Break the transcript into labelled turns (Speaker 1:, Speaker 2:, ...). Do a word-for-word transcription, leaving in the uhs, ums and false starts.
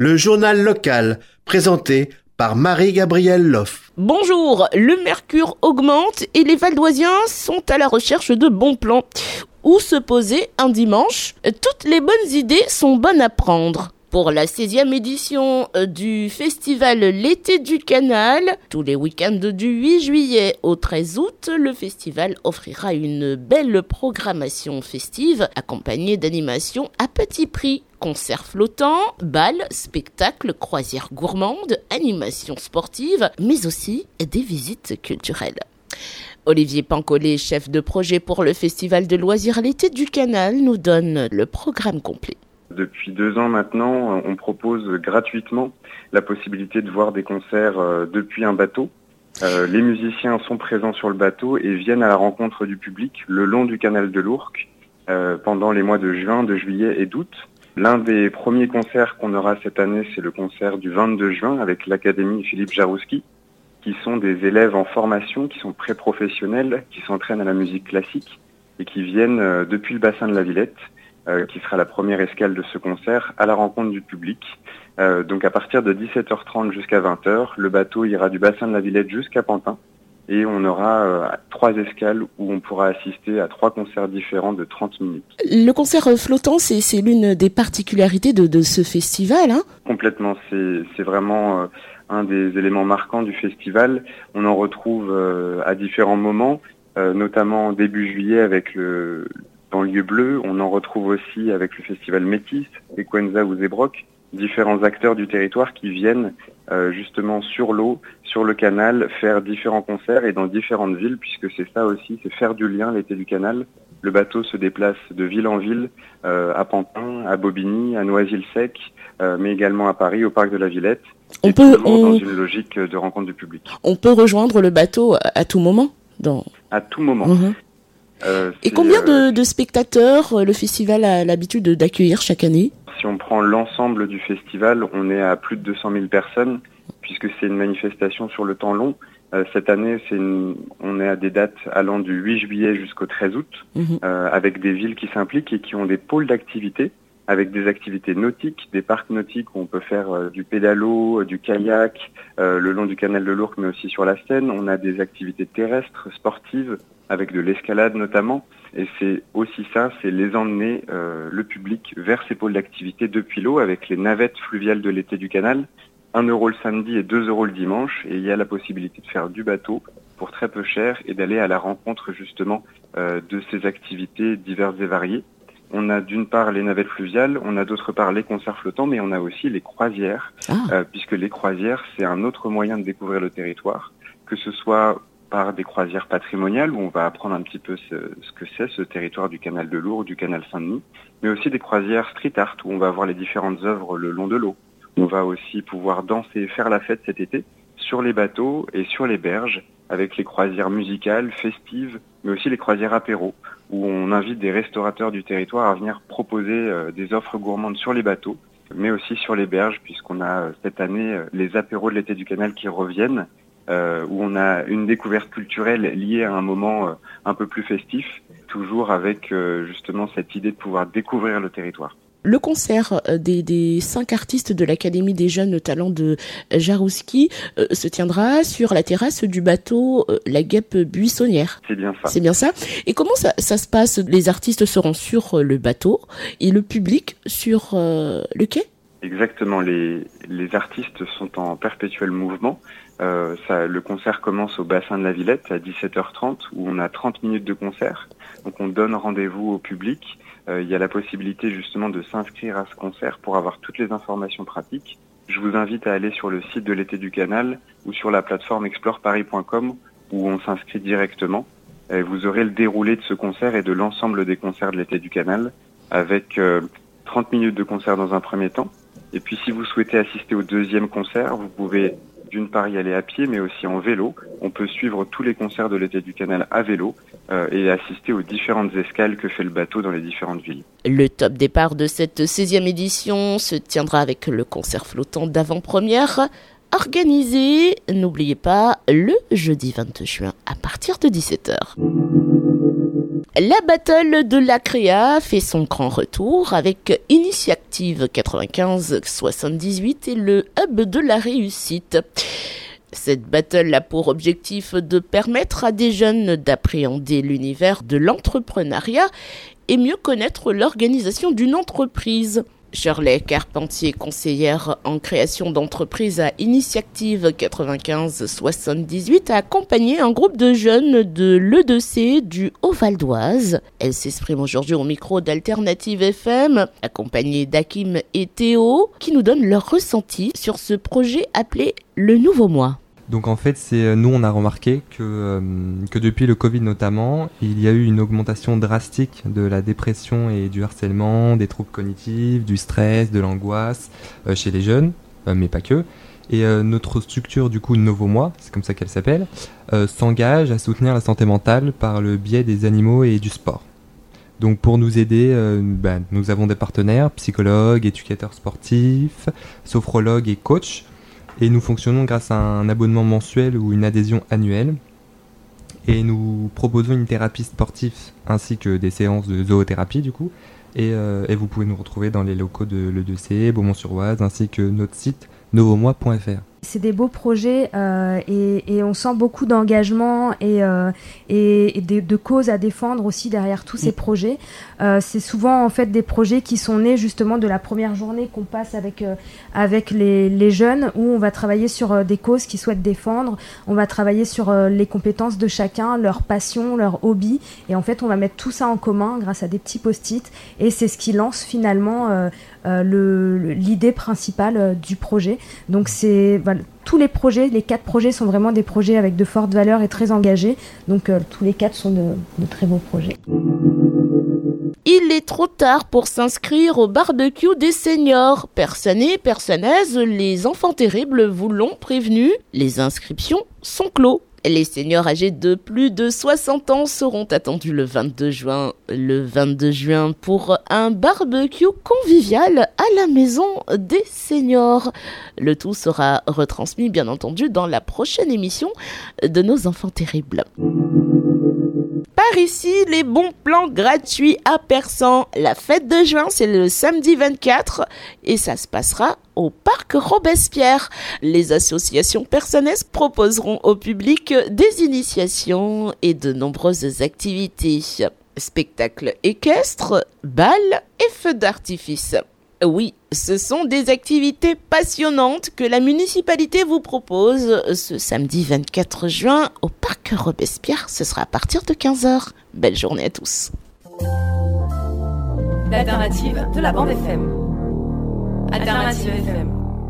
Speaker 1: le journal local, présenté par Marie-Gabrielle Loff.
Speaker 2: Bonjour, le mercure augmente et les Valdoisiens sont à la recherche de bons plans. Où se poser un dimanche? Toutes les bonnes idées sont bonnes à prendre. Pour la seizième édition du festival L'été du Canal, tous les week-ends du huit juillet au treize août, le festival offrira une belle programmation festive accompagnée d'animations à petit prix. Concerts flottants, bals, spectacles, croisières gourmandes, animations sportives, mais aussi des visites culturelles. Olivier Pancollet, chef de projet pour le festival de loisirs L'été du Canal, nous donne le programme complet.
Speaker 3: Depuis deux ans maintenant, on propose gratuitement la possibilité de voir des concerts depuis un bateau. Euh, les musiciens sont présents sur le bateau et viennent à la rencontre du public le long du canal de l'Ourcq euh, pendant les mois de juin, de juillet et d'août. L'un des premiers concerts qu'on aura cette année, c'est le concert du vingt-deux juin avec l'Académie Philippe Jarouski, qui sont des élèves en formation, qui sont pré-professionnels, qui s'entraînent à la musique classique et qui viennent euh, depuis le bassin de la Villette. Euh, qui sera la première escale de ce concert à la rencontre du public. Euh, donc à partir de dix-sept heures trente jusqu'à vingt heures, le bateau ira du bassin de la Villette jusqu'à Pantin et on aura euh, trois escales où on pourra assister à trois concerts différents de trente minutes.
Speaker 2: Le concert flottant, c'est, c'est l'une des particularités de, de ce festival, hein ?
Speaker 3: Complètement, c'est, c'est vraiment euh, un des éléments marquants du festival. On en retrouve euh, à différents moments, euh, notamment début juillet avec le Banlieue Bleue, on en retrouve aussi avec le festival Métis, Equenza ou Zébrock, différents acteurs du territoire qui viennent euh, justement sur l'eau, sur le canal, faire différents concerts et dans différentes villes, puisque c'est ça aussi, c'est faire du lien l'été du canal. Le bateau se déplace de ville en ville, euh, à Pantin, à Bobigny, à Noisy-le-Sec, euh, mais également à Paris, au parc de la Villette.
Speaker 2: On
Speaker 3: et
Speaker 2: peut,
Speaker 3: toujours
Speaker 2: on...
Speaker 3: dans une logique de rencontre du public.
Speaker 2: On peut rejoindre le bateau à tout moment dans...
Speaker 3: À tout moment.
Speaker 2: Mmh. Euh, Et combien euh, de, de spectateurs le festival a l'habitude d'accueillir chaque année?
Speaker 3: Si on prend l'ensemble du festival, on est à plus de deux cent mille personnes, puisque c'est une manifestation sur le temps long. Euh, cette année, c'est une, on est à des dates allant du huit juillet jusqu'au treize août, mmh. euh, avec des villes qui s'impliquent et qui ont des pôles d'activité, avec des activités nautiques, des parcs nautiques où on peut faire euh, du pédalo, du kayak, euh, le long du canal de l'Ourcq, mais aussi sur la Seine. On a des activités terrestres, sportives, avec de l'escalade notamment, et c'est aussi ça, c'est les emmener euh, le public vers ces pôles d'activité depuis l'eau avec les navettes fluviales de l'été du canal, un euro le samedi et deux euros le dimanche, et il y a la possibilité de faire du bateau pour très peu cher et d'aller à la rencontre justement euh, de ces activités diverses et variées. On a d'une part les navettes fluviales, on a d'autre part les concerts flottants, mais on a aussi les croisières, ah. euh, puisque les croisières, c'est un autre moyen de découvrir le territoire, que ce soit par des croisières patrimoniales où on va apprendre un petit peu ce, ce que c'est ce territoire du canal de l'Ourcq, du canal Saint-Denis, mais aussi des croisières street art où on va voir les différentes œuvres le long de l'eau. On va aussi pouvoir danser et faire la fête cet été sur les bateaux et sur les berges avec les croisières musicales, festives, mais aussi les croisières apéro où on invite des restaurateurs du territoire à venir proposer euh, des offres gourmandes sur les bateaux, mais aussi sur les berges puisqu'on a euh, cette année euh, les apéros de l'été du canal qui reviennent. Euh, où on a une découverte culturelle liée à un moment euh, un peu plus festif, toujours avec euh, justement cette idée de pouvoir découvrir le territoire.
Speaker 2: Le concert des, des cinq artistes de l'Académie des jeunes talents de Jarouski euh, se tiendra sur la terrasse du bateau euh, La Guêpe Buissonnière.
Speaker 3: C'est bien ça.
Speaker 2: C'est bien ça. Et comment ça, ça se passe? Les artistes seront sur le bateau et le public sur euh, le quai?
Speaker 3: Exactement, les, les artistes sont en perpétuel mouvement. Euh, ça, le concert commence au bassin de la Villette à dix-sept heures trente où on a trente minutes de concert. Donc on donne rendez-vous au public. Euh, il y a la possibilité justement de s'inscrire à ce concert pour avoir toutes les informations pratiques. Je vous invite à aller sur le site de l'été du canal ou sur la plateforme explore paris point com où on s'inscrit directement. Et vous aurez le déroulé de ce concert et de l'ensemble des concerts de l'été du canal avec euh, trente minutes de concert dans un premier temps. Et puis si vous souhaitez assister au deuxième concert, vous pouvez d'une part y aller à pied, mais aussi en vélo. On peut suivre tous les concerts de l'été du canal à vélo euh, et assister aux différentes escales que fait le bateau dans les différentes villes.
Speaker 2: Le top départ de cette seizième édition se tiendra avec le concert flottant d'avant-première organisé, n'oubliez pas, le jeudi vingt-deux juin à partir de dix-sept heures. La battle de la créa fait son grand retour avec Initiative quatre-vingt-quinze soixante-dix-huit et le hub de la réussite. Cette battle a pour objectif de permettre à des jeunes d'appréhender l'univers de l'entrepreneuriat et mieux connaître l'organisation d'une entreprise. Shirley Carpentier, conseillère en création d'entreprise à Initiative quatre-vingt-quinze soixante-dix-huit, a accompagné un groupe de jeunes de l'E deux C du Haut-Val d'Oise. Elle s'exprime aujourd'hui au micro d'Alternative F M, accompagnée d'Hakim et Théo, qui nous donnent leur ressenti sur ce projet appelé Le Nouveau Moi.
Speaker 4: Donc en fait, c'est nous on a remarqué que, euh, que depuis le Covid notamment, il y a eu une augmentation drastique de la dépression et du harcèlement, des troubles cognitifs, du stress, de l'angoisse euh, chez les jeunes, euh, mais pas que. Et euh, notre structure du coup Nouveau Moi, c'est comme ça qu'elle s'appelle, euh, s'engage à soutenir la santé mentale par le biais des animaux et du sport. Donc pour nous aider, euh, bah, nous avons des partenaires, psychologues, éducateurs sportifs, sophrologues et coachs. Et nous fonctionnons grâce à un abonnement mensuel ou une adhésion annuelle. Et nous proposons une thérapie sportive ainsi que des séances de zoothérapie du coup. Et, euh, et vous pouvez nous retrouver dans les locaux de l'E deux C, Beaumont-sur-Oise, ainsi que notre site nouveaumois point f r.
Speaker 5: C'est des beaux projets euh, et, et on sent beaucoup d'engagement et, euh, et, et de, de causes à défendre aussi derrière tous ces projets. Euh, c'est souvent en fait des projets qui sont nés justement de la première journée qu'on passe avec, euh, avec les, les jeunes, où on va travailler sur euh, des causes qu'ils souhaitent défendre, on va travailler sur euh, les compétences de chacun, leurs passions, leurs hobbies, et en fait on va mettre tout ça en commun grâce à des petits post-it, et c'est ce qui lance finalement euh, euh, le, l'idée principale euh, du projet. Donc c'est... Voilà, tous les projets, les quatre projets sont vraiment des projets avec de fortes valeurs et très engagés. Donc euh, tous les quatre sont de, de très beaux projets.
Speaker 2: Il est trop tard pour s'inscrire au barbecue des seniors. Personnes, personnages, les enfants terribles vous l'ont prévenu. Les inscriptions sont clos. Les seniors âgés de plus de soixante ans seront attendus le vingt-deux juin. Le vingt-deux juin pour un barbecue convivial à la maison des seniors. Le tout sera retransmis bien entendu dans la prochaine émission de nos enfants terribles. Par ici, les bons plans gratuits à Persan. La fête de juin, c'est le samedi vingt-quatre et ça se passera au parc Robespierre. Les associations personnelles proposeront au public des initiations et de nombreuses activités. Spectacles équestres, balles et feux d'artifice. Oui, ce sont des activités passionnantes que la municipalité vous propose ce samedi vingt-quatre juin au parc Robespierre. Ce sera à partir de quinze heures. Belle journée à tous.
Speaker 6: L'alternative de la bande F M. Alternative F M.